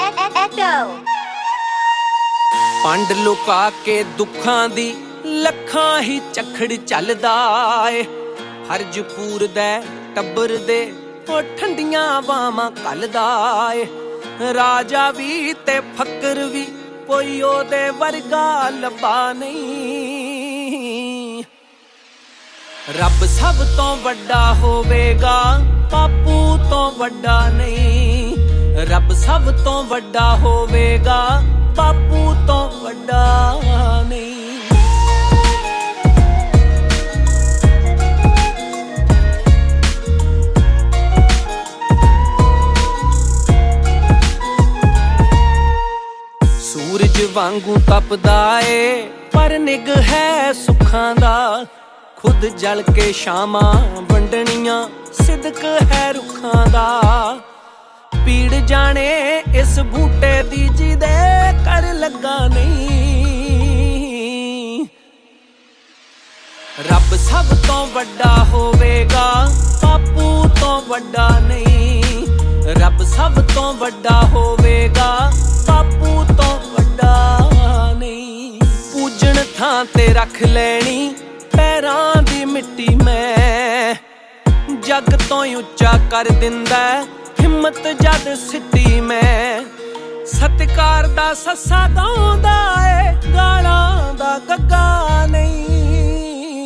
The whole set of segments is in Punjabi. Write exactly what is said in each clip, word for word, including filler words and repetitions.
ਪੰਡ ਲੁਕਾ ਕੇ ਦੁੱਖਾਂ ਦੀ ਲੱਖਾਂ ਹੀ ਝਖੜ ਚੱਲਦਾ ਏ। ਹਰਜ ਪੂਰਦਾ ਟੱਬਰ ਦੇ ਉਹ ਠੰਡੀਆਂ ਬਾਵਾਂ ਘੱਲਦਾ ਏ। ਰਾਜਾ ਵੀ ਤੇ ਫਕਰ ਵੀ ਕੋਈ ਉਹਦੇ ਵਰਗਾ ਲੱਭਾ ਨਹੀਂ। ਰੱਬ ਸਭ ਤੋਂ ਵੱਡਾ ਹੋਵੇਗਾ, ਬਾਪੂ ਤੋਂ ਵੱਡਾ ਨਹੀਂ। ਰੱਬ ਸਭ ਤੋਂ ਵੱਡਾ ਹੋਵੇਗਾ, ਬਾਪੂ ਤੋਂ ਵੱਡਾ ਨਹੀਂ। ਸੂਰਜ ਵਾਂਗੂ ਤਪਦਾ ਏ ਪਰ ਨਿੱਘ ਹੈ ਸੁੱਖਾਂ ਦਾ। ਖੁਦ ਜਲ ਕੇ ਸ਼ਾਮਾਂ ਵੰਡਣੀਆਂ ਸਿਦਕ ਹੈ ਰੁੱਖਾਂ ਦਾ। ਪੀੜ ਜਾਣੇ ਇਸ ਬੂਟੇ ਦੀ ਜਿਹਦੇ ਕਰ ਲੱਗਾ ਨਹੀਂ। ਰੱਬ ਸਭ ਤੋਂ ਵੱਡਾ ਹੋਵੇਗਾ, ਬਾਪੂ ਤੋਂ ਵੱਡਾ ਨਹੀਂ। ਰੱਬ ਸਭ ਤੋਂ ਵੱਡਾ ਹੋਵੇਗਾ, ਬਾਪੂ ਤੋਂ ਵੱਡਾ ਨਹੀਂ। ਪੂਜਣ ਥਾਂ ਤੇ ਰੱਖ ਲੈਣੀ ਪੈਰਾਂ ਦੀ ਮਿੱਟੀ ਮੈਂ। ਜੱਗ ਤੋਂ ਉੱਚਾ ਕਰ ਦਿੰਦਾ ਹਿੰਮਤ ਜਦ ਸਿੱਟੀ ਮੈਂ। ਸਤਿਕਾਰ ਦਾ ਸੱਸਾ ਗਾਉਂਦਾ ਏ, ਗਾਲਾਂ ਦਾ ਗੱਗਾ ਨਹੀਂ।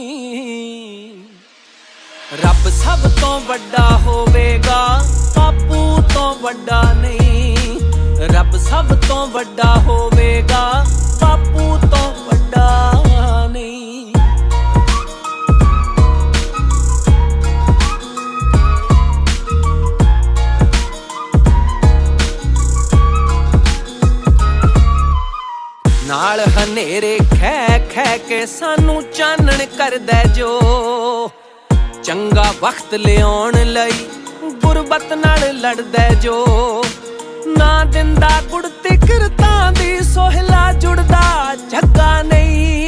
ਰੱਬ ਸਭ ਤੋਂ ਵੱਡਾ ਹੋਵੇਗਾ, ਬਾਪੂ ਤੋਂ ਵੱਡਾ ਨਹੀਂ। ਰੱਬ ਸਭ ਤੋਂ ਵੱਡਾ ਹੋਵੇਗਾ, ਬਾਪੂ ਤੋਂ ਵੱਡਾ ਨਹੀਂ। ਨਾਲ ਹਨੇਰੇ ਖੈ ਖੈ ਕੇ ਸਾਨੂੰ ਚਾਨਣ ਕਰਦਾ ਜੋ। ਚੰਗਾ ਵਕਤ ਲਿਆਉਣ ਲਈ ਗੁਰਬਤ ਨਾਲ ਲੜਦਾ ਜੋ। ਨਾ ਦਿੰਦਾ ਗੁੜਤੀ ਕਿਰਤਾਂ ਦੀ ਸੋਹਿਲਾ ਜੁੜਦਾ ਜੱਗਾ ਨਹੀਂ।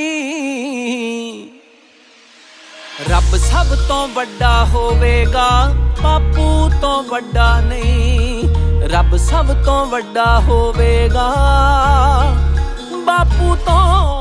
ਰੱਬ ਸਭ ਤੋਂ ਵੱਡਾ ਹੋਵੇਗਾ, ਬਾਪੂ ਤੋਂ ਵੱਡਾ ਨਹੀਂ। ਰੱਬ ਸਭ ਤੋਂ ਵੱਡਾ ਹੋਵੇਗਾ, ਬਾਪੂ ਤੋਂ